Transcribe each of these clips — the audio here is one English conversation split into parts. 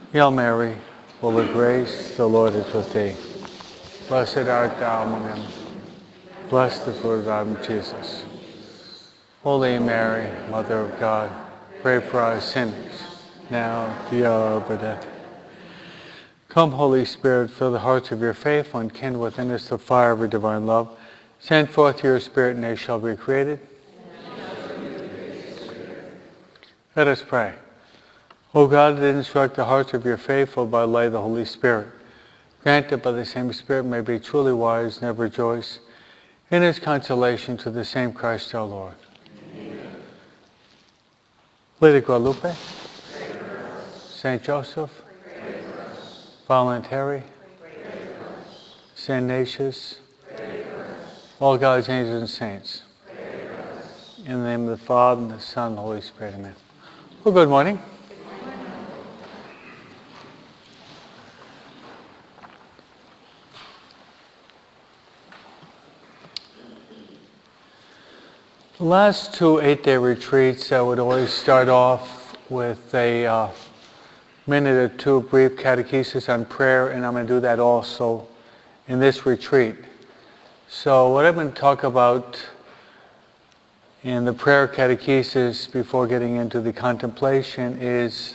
Hail Mary, full of grace, the Lord is with thee. Blessed art thou among women. Blessed is the fruit of thy womb, Jesus. Holy Mary, Mother of God, pray for us sinners, now and at the hour of our death. Come, Holy Spirit, fill the hearts of your faithful and kindle within us the fire of your divine love. Send forth your Spirit, and they shall be created. Let us pray. O God, that instruct the hearts of your faithful by the light of the Holy Spirit, grant that by the same Spirit may be truly wise and ever rejoice in his consolation to the same Christ our Lord. Amen. Lady Guadalupe, Saint Joseph, Voluntary, Saint Ignatius, all God's angels and saints. In the name of the Father, and the Son, and the Holy Spirit. Amen. Well, good morning. The last two 8-day retreats, I would always start off with a minute or two brief catechesis on prayer, and I'm going to do that also in this retreat. So what I'm going to talk about in the prayer catechesis before getting into the contemplation is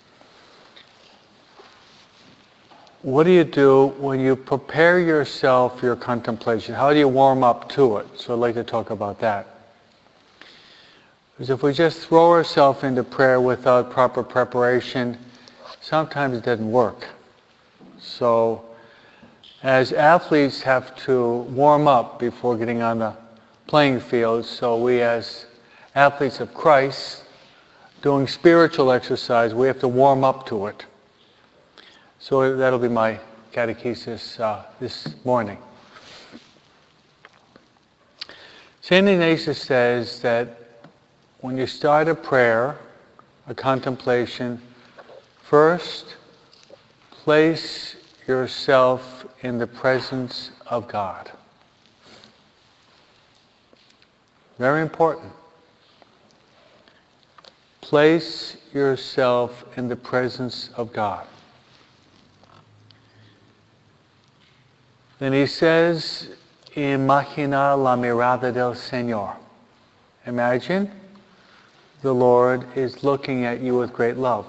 what do you do when you prepare yourself for your contemplation? How do you warm up to it? So I'd like to talk about that. Because if we just throw ourselves into prayer without proper preparation, sometimes it doesn't work. So, as athletes have to warm up before getting on the playing field, so we as athletes of Christ, doing spiritual exercise, we have to warm up to it. So that'll be my catechesis this morning. St. Ignatius says that when you start a prayer, a contemplation, first place yourself in the presence of God. Very important. Place yourself in the presence of God. Then he says, Imagina la mirada del Señor. Imagine the Lord is looking at you with great love.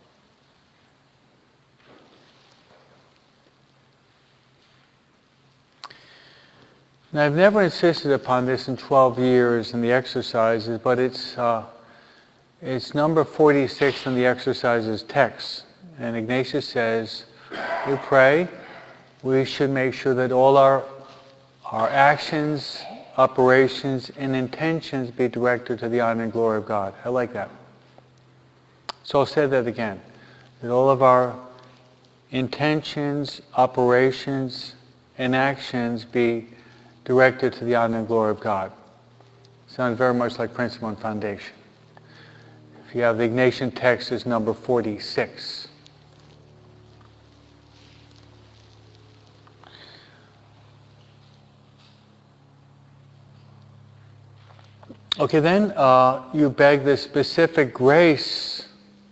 Now, I've never insisted upon this in 12 years in the exercises, but it's number 46 in the exercises text. And Ignatius says, we pray, we should make sure that all our actions, operations, and intentions be directed to the honor and glory of God. I like that. So I'll say that again. That all of our intentions, operations, and actions be directed to the honor and glory of God. Sounds very much like principle and foundation. If you have the Ignatian text, it's number 46. Okay, then you beg the specific grace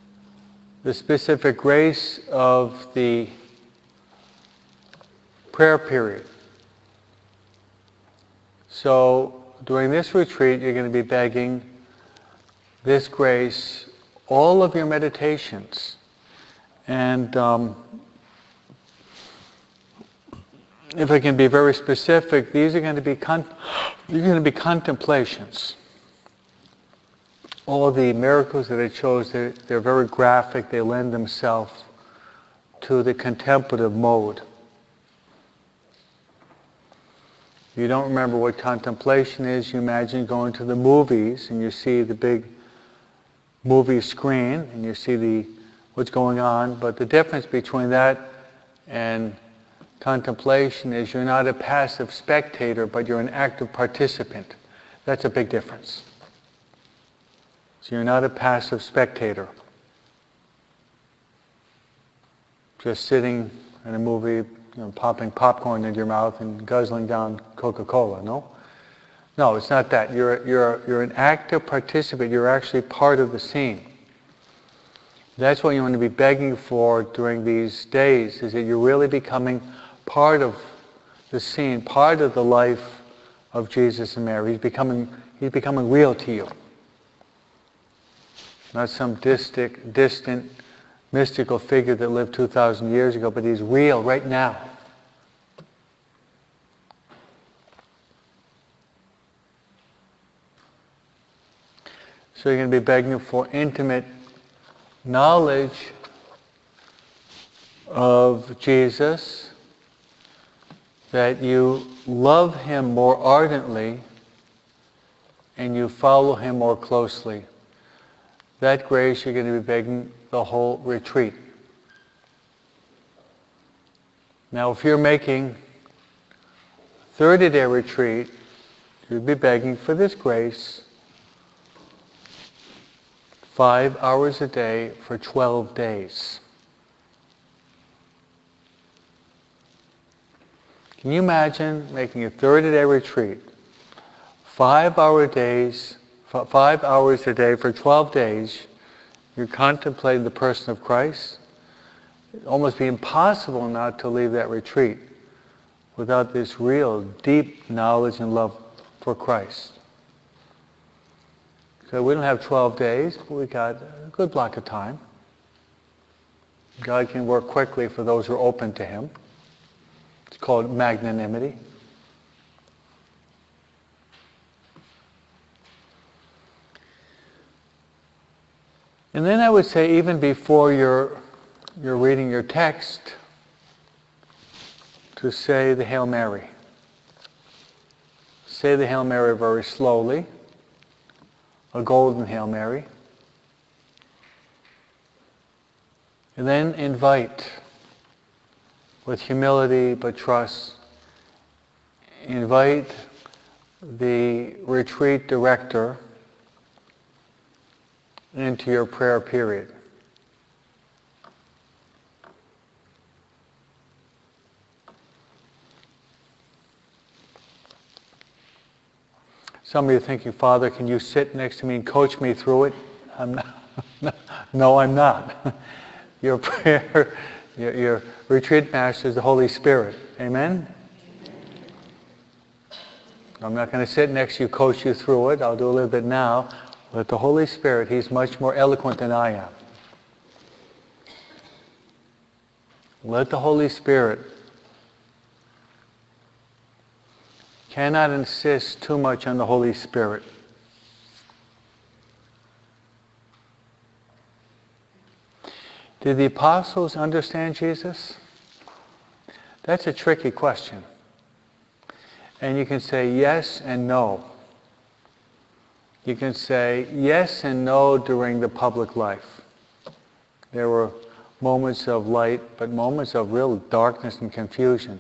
of the prayer period. So during this retreat, you're going to be begging this grace, all of your meditations. And if I can be very specific, these are going to be contemplations. All the miracles that I chose, they're very graphic. They lend themselves to the contemplative mode. If you don't remember what contemplation is, you imagine going to the movies and you see the big movie screen and you see what's going on. But the difference between that and contemplation is you're not a passive spectator, but you're an active participant. That's a big difference. So you're not a passive spectator, just sitting in a movie, popping popcorn into your mouth and guzzling down Coca-Cola. No, it's not that. You're an active participant. You're actually part of the scene. That's what you want to be begging for during these days, is that you're really becoming part of the scene, part of the life of Jesus and Mary. He's becoming real to you. Not some distant, mystical figure that lived 2,000 years ago, but he's real right now. So you're going to be begging for intimate knowledge of Jesus, that you love him more ardently and you follow him more closely. That grace you're going to be begging the whole retreat. Now if you're making 30-day retreat, you'd be begging for this grace 5 hours a day for 12 days. Can you imagine making a 30-day retreat, 5 hours a day for 12 days, you're contemplating the person of Christ? It'd almost be impossible not to leave that retreat without this real, deep knowledge and love for Christ. So we don't have 12 days, but we got a good block of time. God can work quickly for those who are open to him. It's called magnanimity. And then I would say, even before you're reading your text, to say the Hail Mary. Say the Hail Mary very slowly, a golden Hail Mary. And then invite, with humility but trust, invite the retreat director into your prayer period. Some of you are thinking, Father, can you sit next to me and coach me through it? I'm not. No, I'm not. Your prayer, your retreat master is the Holy Spirit. Amen? I'm not going to sit next to you, coach you through it. I'll do a little bit now. But the Holy Spirit, he's much more eloquent than I am. Let the Holy Spirit. Cannot insist too much on the Holy Spirit. Did the apostles understand Jesus? That's a tricky question. And you can say yes and no. You can say yes and no during the public life. There were moments of light, but moments of real darkness and confusion.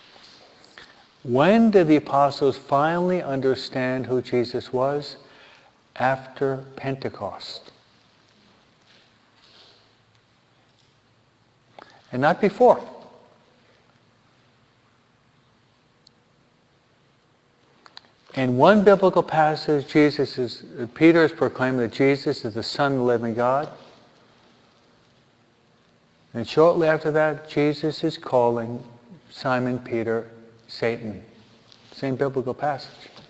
When did the apostles finally understand who Jesus was? After Pentecost. And not before. In one biblical passage, Peter is proclaiming that Jesus is the Son of the living God. And shortly after that, Jesus is calling Simon Peter Satan. Same biblical passage.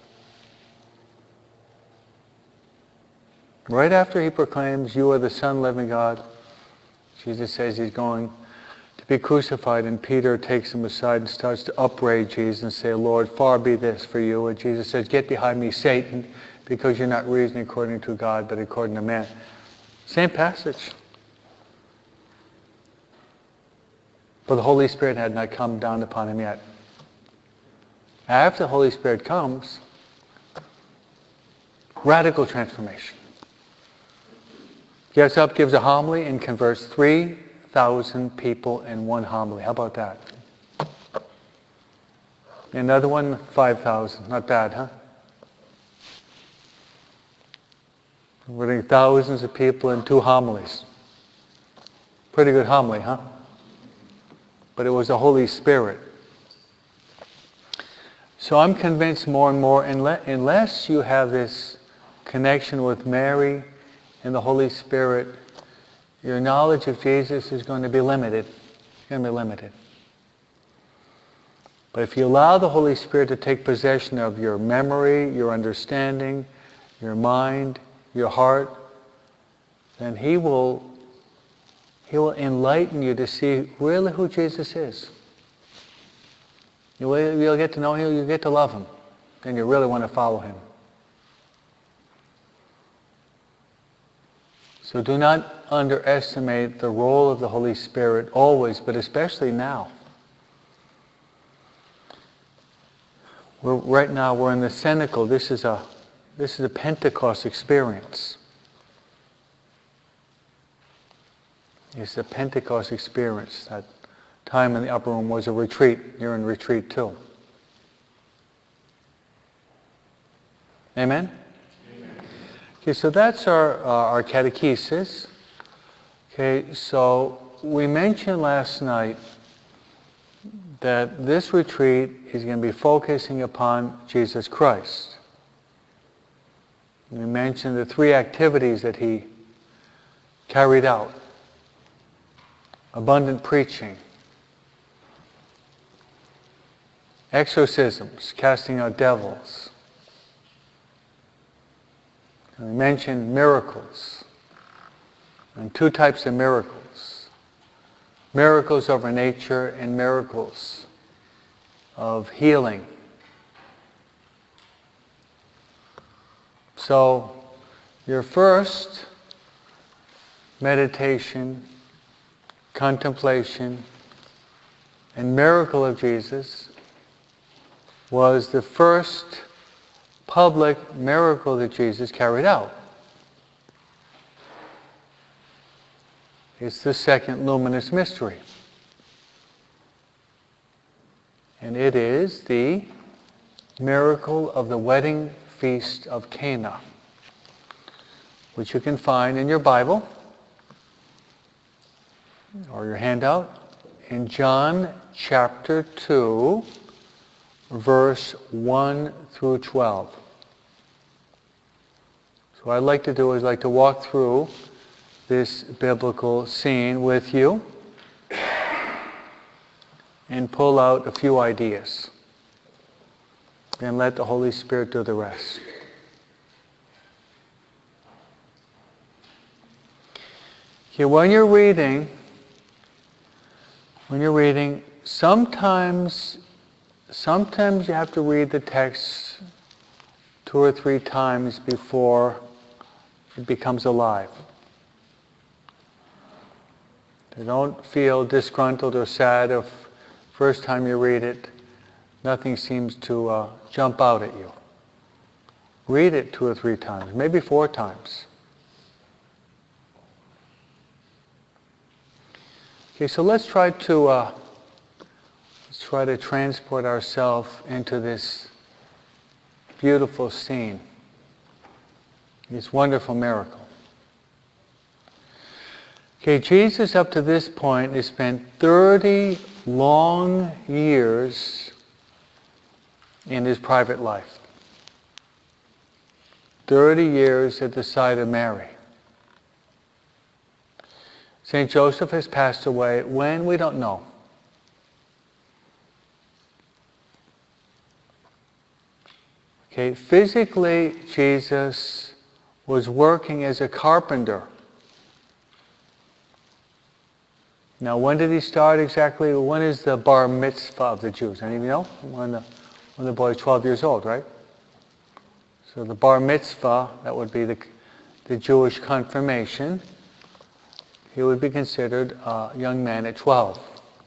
Right after he proclaims, you are the Son of the living God, Jesus says he's going to be crucified, and Peter takes him aside and starts to upbraid Jesus and say, Lord, far be this for you. And Jesus says, get behind me, Satan, because you're not reasoning according to God, but according to man. Same passage. But the Holy Spirit had not come down upon him yet. After the Holy Spirit comes, radical transformation. Gets up, gives a homily, and converts 3,000 people in one homily. How about that? Another one, 5,000. Not bad, huh? Converting thousands of people in 2 homilies. Pretty good homily, huh? But it was the Holy Spirit. So I'm convinced more and more, unless you have this connection with Mary and the Holy Spirit, your knowledge of Jesus is going to be limited. It's going to be limited. But if you allow the Holy Spirit to take possession of your memory, your understanding, your mind, your heart, then He will enlighten you to see really who Jesus is. You'll get to know Him, you'll get to love Him. Then you really want to follow Him. So do not underestimate the role of the Holy Spirit always, but especially now. Right now we're in the Cenacle. This is a Pentecost experience. It's a Pentecost experience. That time in the upper room was a retreat. You're in retreat too. Amen? Okay, so that's our catechesis. Okay, so we mentioned last night that this retreat is going to be focusing upon Jesus Christ. We mentioned the 3 activities that He carried out. Abundant preaching, exorcisms, casting out devils. And we mentioned miracles, and 2 types of miracles. Miracles over nature and miracles of healing. So, your first meditation, contemplation, and miracle of Jesus was the first public miracle that Jesus carried out. It's the second luminous mystery. And it is the miracle of the wedding feast of Cana, which you can find in your Bible or your handout in John chapter 2, verse 1 through 12. So what I'd like to do is walk through this biblical scene with you and pull out a few ideas. And let the Holy Spirit do the rest. Okay, when you're reading, sometimes you have to read the text 2 or 3 times before it becomes alive. So don't feel disgruntled or sad if first time you read it, nothing seems to jump out at you. Read it 2 or 3 times, maybe 4 times. Okay, so let's try to transport ourselves into this beautiful scene, this wonderful miracle. Okay, Jesus up to this point has spent 30 long years in His private life. 30 years at the side of Mary. St. Joseph has passed away. When? We don't know. Okay, physically, Jesus was working as a carpenter. Now, when did He start exactly? When is the bar mitzvah of the Jews? Any of you know? When the boy is 12 years old, right? So the bar mitzvah, that would be the Jewish confirmation. He would be considered a young man at 12.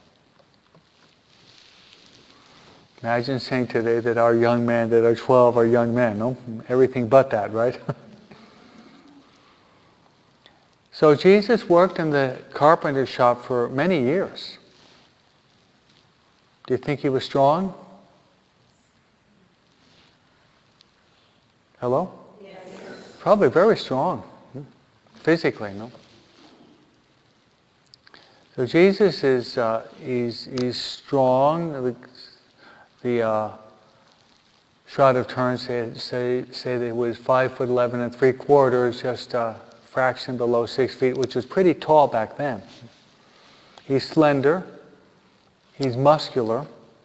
Imagine saying today that our young men that are 12 are young men. No? Everything but that, right? So Jesus worked in the carpenter shop for many years. Do you think He was strong? Hello? Yes. Probably very strong. Physically, no? So Jesus is he's strong. The Shroud of Turin say that He was 5'11" 3/4, just fraction below 6 feet, which was pretty tall back then. He's slender. He's muscular.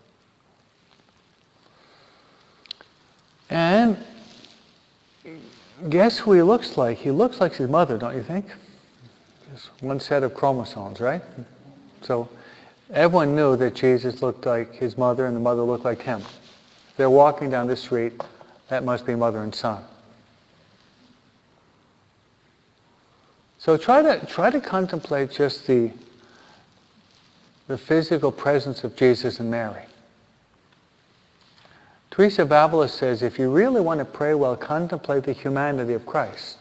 And guess who he looks like? He looks like his mother, don't you think? Just one set of chromosomes, right? So everyone knew that Jesus looked like his mother and the mother looked like him. They're walking down the street. That must be mother and son. So try to contemplate just the physical presence of Jesus and Mary. Teresa of Avila says, if you really want to pray well, contemplate the humanity of Christ.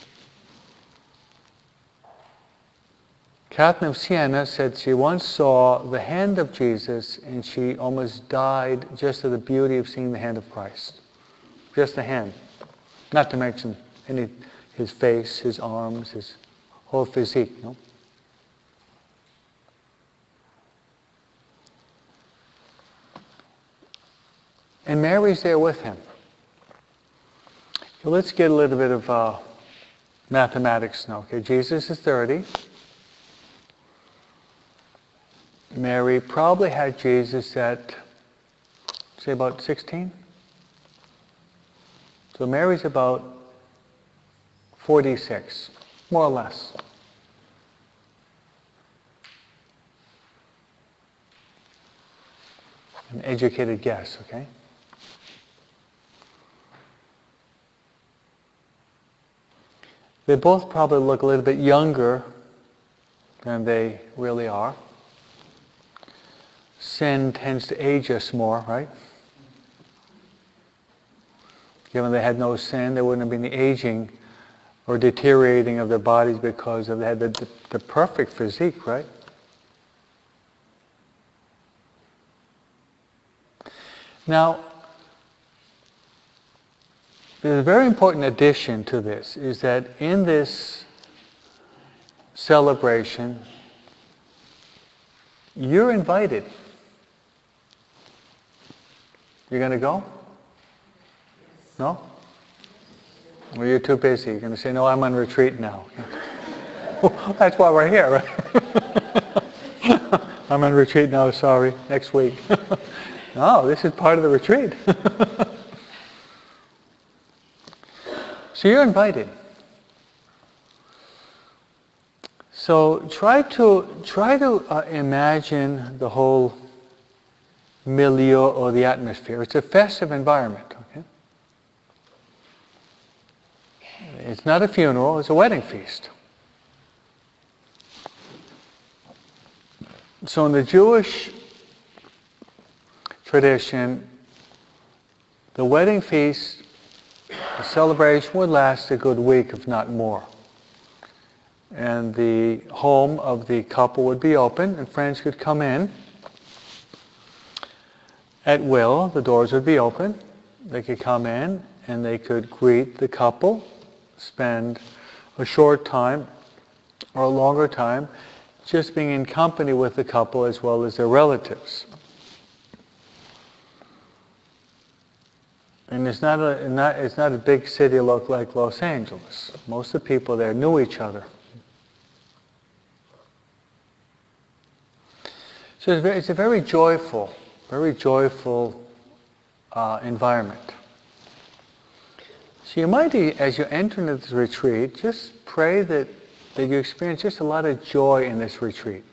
Catherine of Siena said she once saw the hand of Jesus and she almost died just of the beauty of seeing the hand of Christ. Just the hand. Not to mention his face, his arms, his whole physique. No? And Mary's there with him. So let's get a little bit of mathematics now. Okay, Jesus is 30. Mary probably had Jesus at, say, about 16. So Mary's about 46, more or less. An educated guess, okay? They both probably look a little bit younger than they really are. Sin tends to age us more, right? Given they had no sin, there wouldn't have been the aging or deteriorating of their bodies because they had the perfect physique, right? Now, there's a very important addition to this, is that in this celebration, you're invited. You going to go? No? Or you're too busy? You're going to say, no, I'm on retreat now. That's why we're here, right? I'm on retreat now, sorry, next week. No, this is part of the retreat. So you're invited. So try to imagine the whole milieu or the atmosphere. It's a festive environment. Okay? It's not a funeral, it's a wedding feast. So in the Jewish tradition, the wedding feast, the celebration would last a good week, if not more. And the home of the couple would be open, and friends could come in at will. The doors would be open. They could come in, and they could greet the couple, spend a short time or a longer time just being in company with the couple as well as their relatives. And it's not a big city like Los Angeles. Most of the people there knew each other. So it's a very joyful environment. So you might, as you enter into this retreat, just pray that you experience just a lot of joy in this retreat.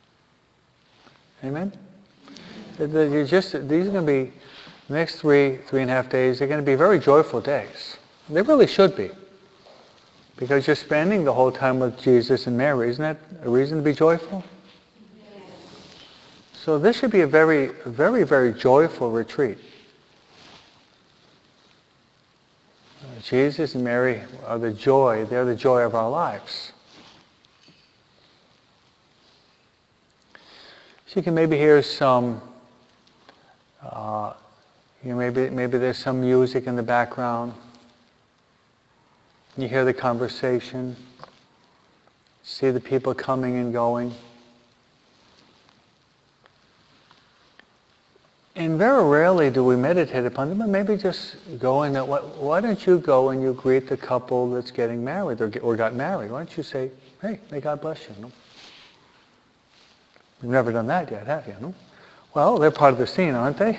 Amen? These are going to be, the next 3.5 days, they're going to be very joyful days. They really should be. Because you're spending the whole time with Jesus and Mary. Isn't that a reason to be joyful? So this should be a very, very, very joyful retreat. Jesus and Mary are the joy. They're the joy of our lives. So you can maybe hear some, maybe there's some music in the background. You hear the conversation. See the people coming and going. And very rarely do we meditate upon them, but maybe just go and why don't you go and you greet the couple that's getting married or got married? Why don't you say, hey, may God bless you? No? You've never done that yet, have you? No? Well, they're part of the scene, aren't they?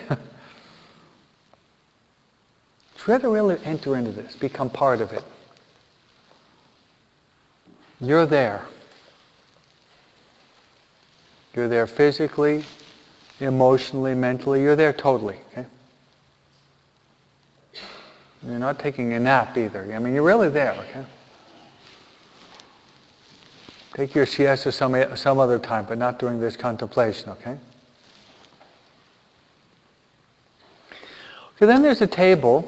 Try to really enter into this, become part of it. You're there. You're there physically, emotionally, mentally. You're there totally. Okay? You're not taking a nap either. I mean, you're really there. Okay? Take your siesta some other time, but not during this contemplation. Okay? So then there's a table.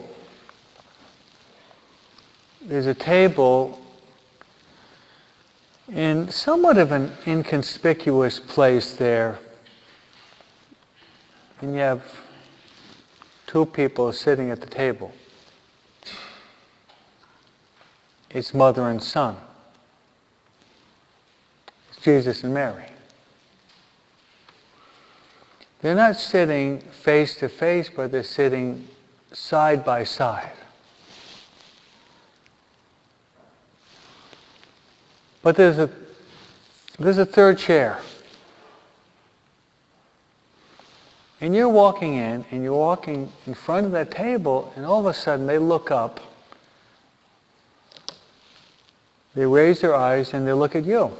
There's a table in somewhat of an inconspicuous place there. And you have two people sitting at the table. It's mother and son. It's Jesus and Mary. They're not sitting face to face, but they're sitting side by side. But there's a third chair. And you're walking in, and you're walking in front of that table, and all of a sudden they look up. They raise their eyes and they look at you.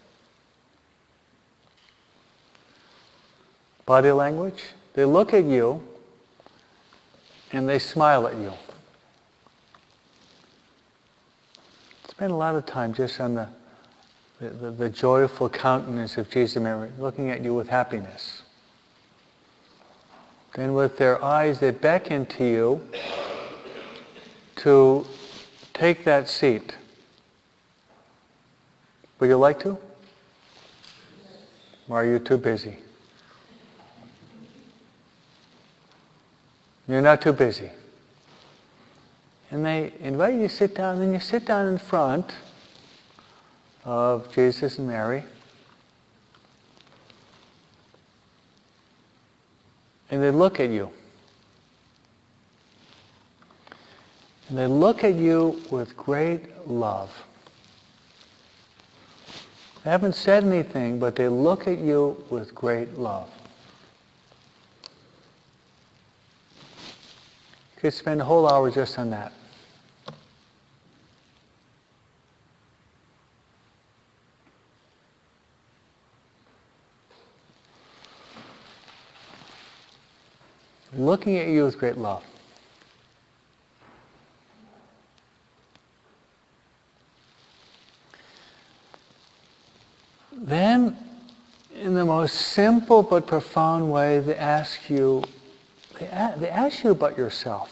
Body language. They look at you and they smile at you. Spend a lot of time just on the joyful countenance of Jesus and Mary, looking at you with happiness. Then with their eyes, they beckon to you to take that seat. Would you like to? Or are you too busy? You're not too busy. And they invite you to sit down, and you sit down in front of Jesus and Mary. And they look at you. And they look at you with great love. They haven't said anything, but they look at you with great love. You could spend a whole hour just on that. Looking at you with great love. Then, in the most simple but profound way, they ask you about yourself.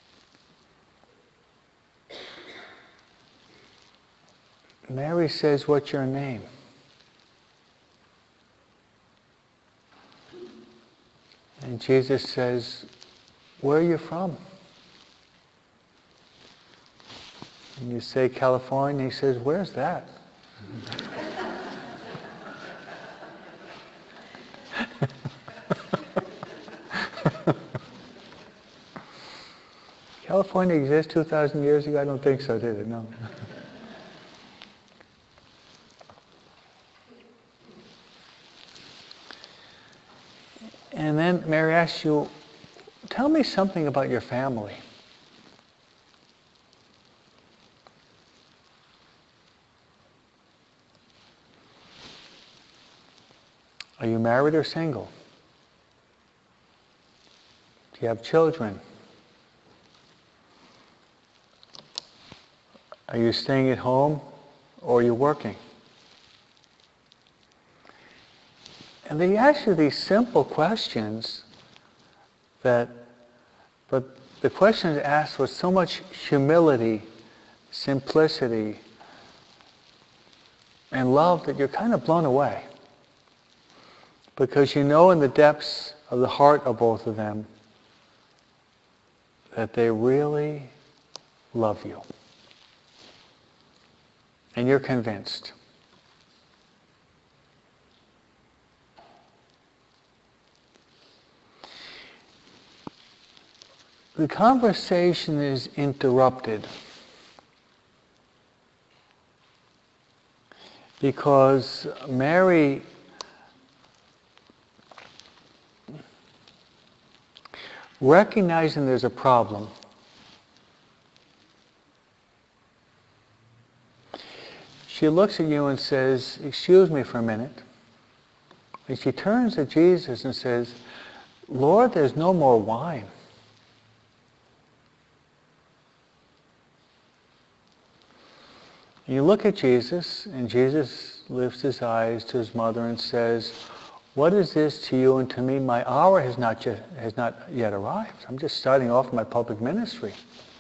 Mary says, "What's your name?" And Jesus says, "Where are you from?" And you say, "California." He says, "Where's that?" California exists 2,000 years ago? I don't think so, did it? No. And then Mary asks you, "Tell me something about your family." Are you married or single? Do you have children? Are you staying at home or are you working? And they ask you these simple questions but the question is asked with so much humility, simplicity, and love that you're kind of blown away. Because you know in the depths of the heart of both of them that they really love you. And you're convinced. the conversation is interrupted because Mary recognizing there's a problem, she looks at you and says, "Excuse me for a minute." And she turns to Jesus and says, "Lord, there's no more wine." And you look at Jesus, and Jesus lifts his eyes to his mother and says, "What is this to you and to me? My hour has not yet arrived. I'm just starting off my public ministry."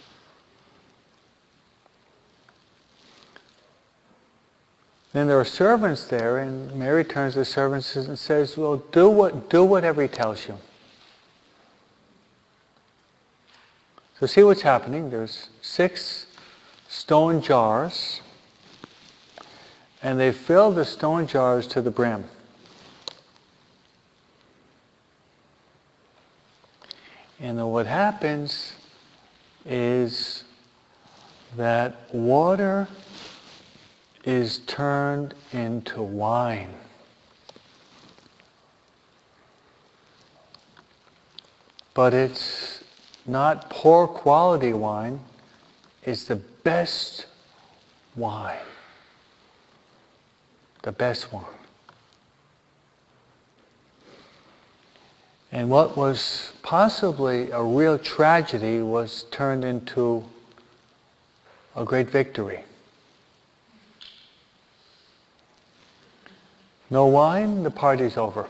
Then there are servants there, and Mary turns to the servants and says, "Well, do whatever he tells you." So see what's happening. There's 6 stone jars, and they fill the stone jars to the brim. And then what happens is that water is turned into wine. But it's not poor quality wine, it's the best wine. The best one. And what was possibly a real tragedy was turned into a great victory. No wine, the party's over.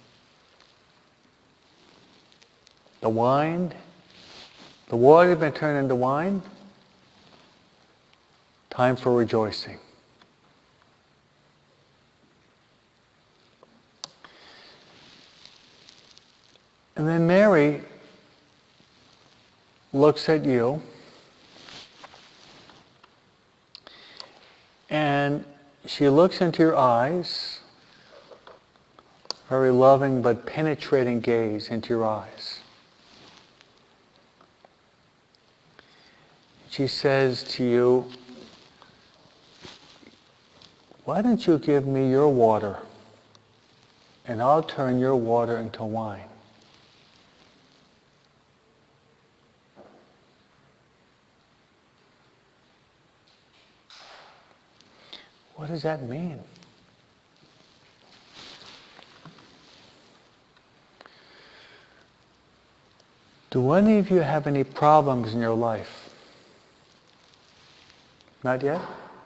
The water had been turned into wine. Time for rejoicing. And then Mary looks at you and she looks into your eyes, very loving but penetrating gaze into your eyes. She says to you, "Why don't you give me your water and I'll turn your water into wine?" What does that mean? Do any of you have any problems in your life? Not yet?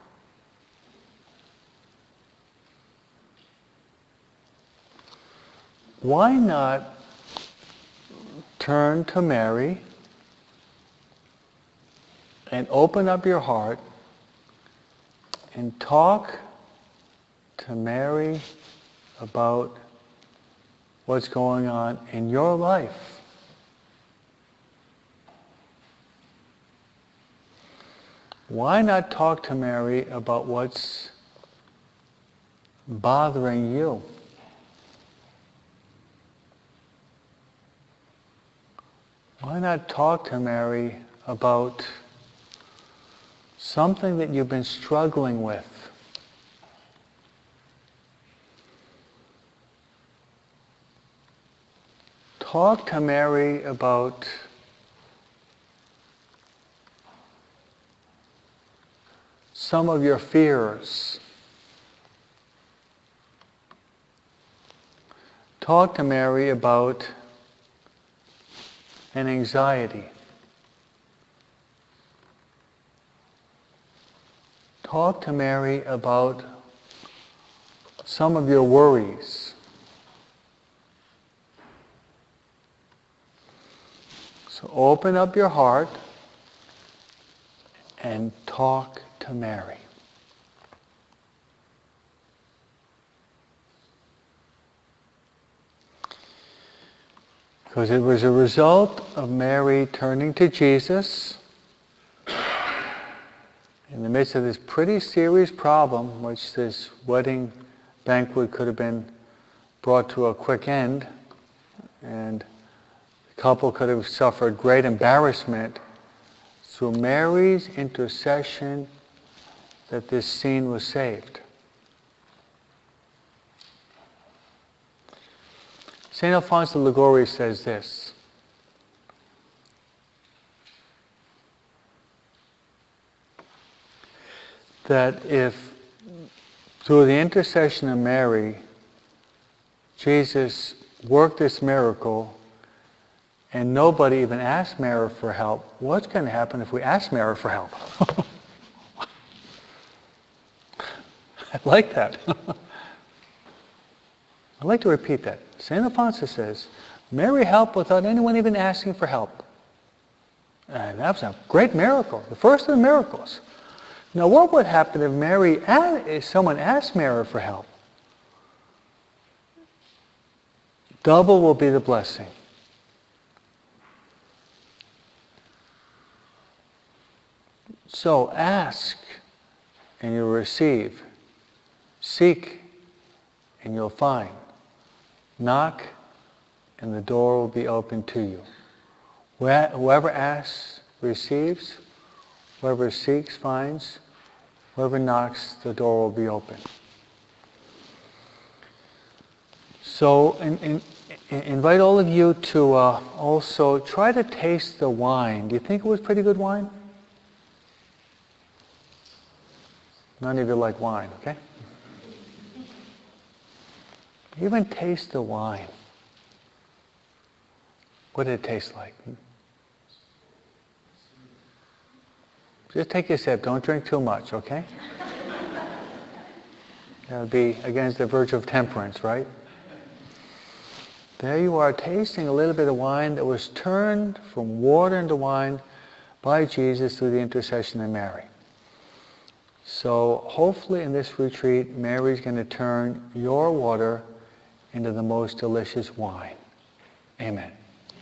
Why not turn to Mary and open up your heart and talk to Mary about what's going on in your life? Why not talk to Mary about what's bothering you? Why not talk to Mary about something that you've been struggling with? Talk to Mary about some of your fears. Talk to Mary about an anxiety. Talk to Mary about some of your worries. So open up your heart and talk to Mary. Because it was a result of Mary turning to Jesus in the midst of this pretty serious problem, which this wedding banquet could have been brought to a quick end, and the couple could have suffered great embarrassment. Through Mary's intercession that this scene was saved. St. Alphonse of Liguori says this: that if through the intercession of Mary, Jesus worked this miracle and nobody even asked Mary for help, what's going to happen if we ask Mary for help? I like that. I'd like to repeat that. St. Alphonsus says, Mary helped without anyone even asking for help. And that was a great miracle, the first of the miracles. Now what would happen if someone asked Mary for help? Double will be the blessing. So ask and you'll receive. Seek and you'll find. Knock and the door will be open to you. Whoever asks receives. Whoever seeks finds. Whoever knocks, the door will be open. So invite all of you to also try to taste the wine. Do you think it was pretty good wine? None of you like wine, okay? Even taste the wine. What did it taste like? Just take a sip. Don't drink too much, okay? That would be against the virtue of temperance, right? There you are, tasting a little bit of wine that was turned from water into wine by Jesus through the intercession of Mary. So hopefully in this retreat, Mary's going to turn your water into the most delicious wine. Amen.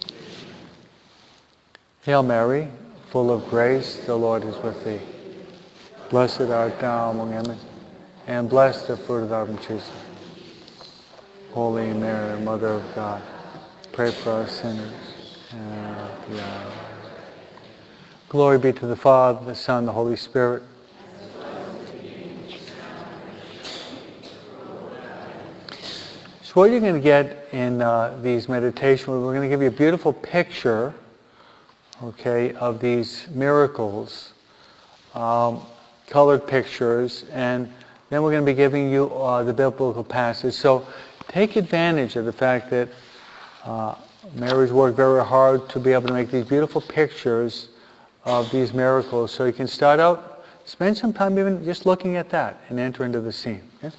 Hail Mary, full of grace, the Lord is with thee. Blessed art thou among women, and blessed the fruit of thy womb, Jesus. Holy Mary, Mother of God, pray for us sinners. Glory be to the Father, the Son, the Holy Spirit. So what you're going to get in these meditations, we're going to give you a beautiful picture, okay, of these miracles, colored pictures, and then we're going to be giving you the biblical passage. So take advantage of the fact that Mary's worked very hard to be able to make these beautiful pictures of these miracles. So you can start out, spend some time even just looking at that and enter into the scene. Okay?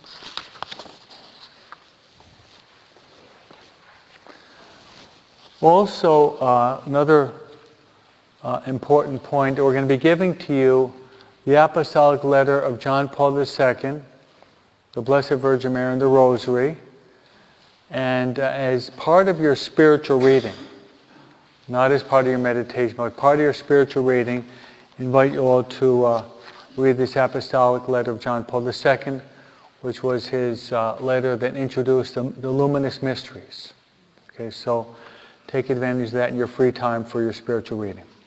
Also, another important point, we're going to be giving to you the apostolic letter of John Paul II, the Blessed Virgin Mary and the Rosary, and as part of your spiritual reading, not as part of your meditation, but part of your spiritual reading, I invite you all to read this apostolic letter of John Paul II, which was his letter that introduced the luminous mysteries. Okay, so take advantage of that in your free time for your spiritual reading.